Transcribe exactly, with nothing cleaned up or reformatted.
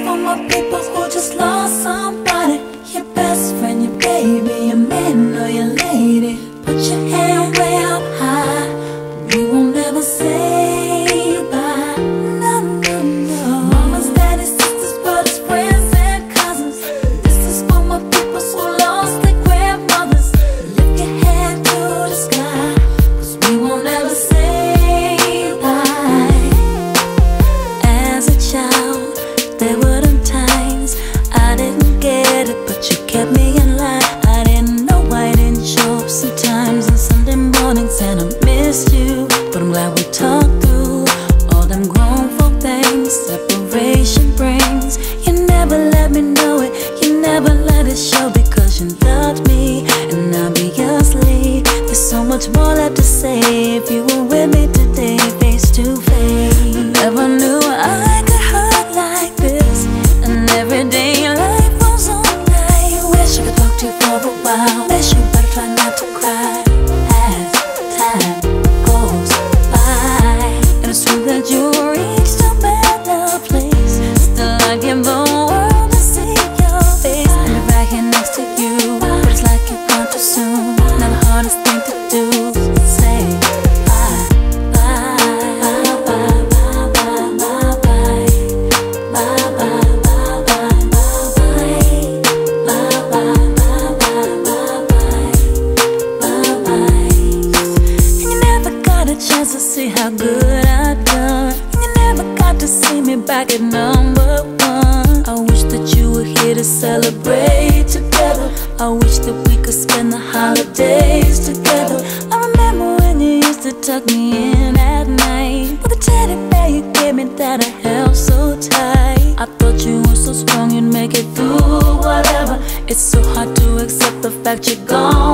for my people who just lost somebody. Your best friend, your baby, your man or your lady. Put your hand way up high. We won't ever say bye. No, no, no. Mamas, daddies, sisters, brothers, friends and cousins. This is for my people who lost their grandmothers. Lift your hand to the sky, 'cause we won't ever say bye. As a child, there were them times I didn't get it, but you kept me in line. I didn't know I didn't show up sometimes on Sunday mornings, and I missed you. But I'm glad we talked through all them grown folk things separation brings. You never let me know it, you never let it show, because you loved me and obviously there's so much more left to say. If you were with me today, face to face, never knew I could hurt like this. And everyday life goes on. I wish I could talk to you for a while. Wish you better try not to cry as time goes by. And it's true that you reached a better place. Still I give the world to see your face. And I'm right here next to you, but it's like you're gone too soon. Now the hardest thing to do is say bye, bye, bye, bye, bye, bye, bye, bye. Bye, bye, bye, bye, bye, bye. Bye, bye, bye, bye, bye, bye. Bye, bye. And you never got a chance to see how good I've done. And you never got to see me back at number one. I wish that you were here to celebrate together. I wish that we could spend the holidays together. I remember when you used to tuck me in at night with a teddy bear you gave me that I held so tight. I thought you were so strong you'd make it through whatever. It's so hard to accept the fact you're gone.